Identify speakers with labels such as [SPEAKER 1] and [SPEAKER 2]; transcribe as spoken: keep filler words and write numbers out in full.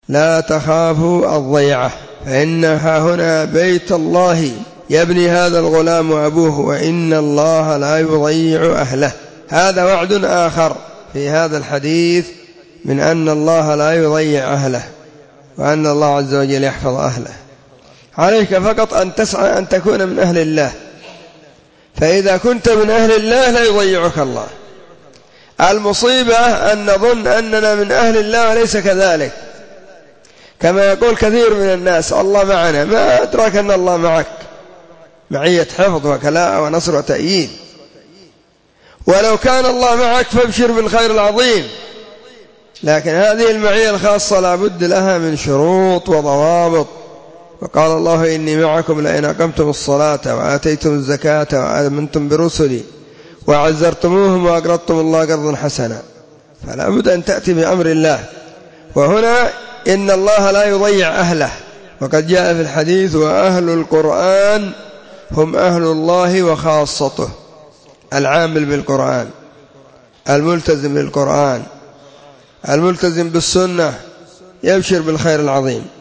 [SPEAKER 1] لا تخافوا الضيعة، فإنها هنا بيت الله يبني هذا الغلام أبوه، وإن الله لا يضيع أهله. هذا وعد آخر في هذا الحديث من أن الله لا يضيع أهله، وأن الله عز وجل يحفظ أهله. عليك فقط أن تسعى أن تكون من أهل الله، فإذا كنت من أهل الله لا يضيعك الله. المصيبة أن نظن أننا من أهل الله وليس كذلك، كما يقول كثير من الناس الله معنا، ما أدراك أن الله معك، معية حفظ وكلاء ونصر وتأييد. ولو كان الله معك فابشر بالخير العظيم، لكن هذه المعية الخاصة لا بد لها من شروط وضوابط. وقال الله إني معكم لئن أقمتم الصلاة وآتيتم الزكاة وآمنتم برسلي وعزرتموهم وأقرضتم الله قرضا حسنا، فلا بد أن تأتي بأمر الله. وهنا إن الله لا يضيع أهله، وقد جاء في الحديث وأهل القرآن هم أهل الله وخاصته. العامل بالقرآن، الملتزم بالقرآن، الملتزم بالسنة يبشر بالخير العظيم.